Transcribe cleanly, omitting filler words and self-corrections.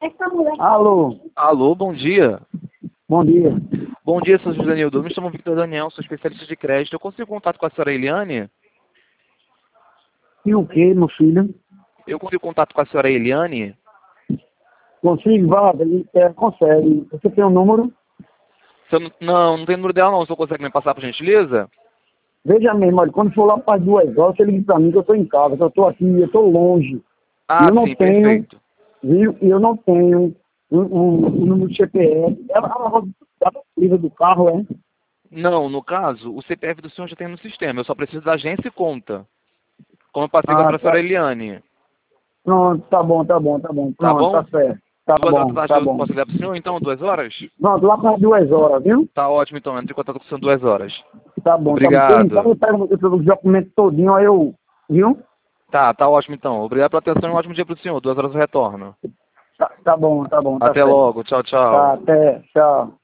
Alô, Alô, bom dia. bom dia. Bom dia, sou José Nildo. Eu me chamo Victor Daniel, sou especialista de crédito. Eu consigo contato com a senhora Eliane? E o que, meu filho? Eu consigo contato com a senhora Eliane? Consigo, vá, ele consegue. Você tem um número? Se eu não tem número dela não. O senhor consegue me passar, por gentileza? Veja mesmo, olha, quando for lá para as 2 horas, você liga para mim que eu estou em casa, que eu estou aqui, eu estou longe. E Ah, eu não sim, tenho, perfeito. viu? E eu não tenho um número de CPF. Ela livre do carro, é? Não, no caso, o CPF do senhor já tem no sistema. Eu só preciso da agência e conta. Como eu passei Ah, para a senhora tá. Eliane. Pronto, tá bom, tá bom, tá bom. Tá Pronto, tá bom? certo. Tá 2 horas da bom, tarde tá eu bom. posso ligar para o senhor, então? 2 horas? Pronto, lá para as 2 horas, viu? Tá ótimo, então. Entre em contato com o senhor 2 horas. Tá bom, tá bom. Porque então Obrigado. eu pego os documentos todinho, aí eu, viu? Tá ótimo, então. Obrigado pela atenção e um ótimo dia para o senhor. 2 horas eu retorno. Tá bom, tá Até certo. logo. Tchau, Tá, tchau. até, tchau.